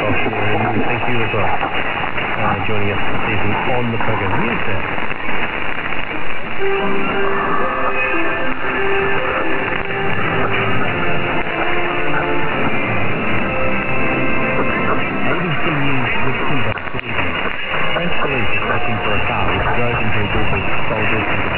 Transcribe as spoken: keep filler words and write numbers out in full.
well. Thank you as well. Uh, joining us this evening on the programme. Who is there? What is the news with Cuba this evening? French police are searching for a car which drove into a group of soldiers and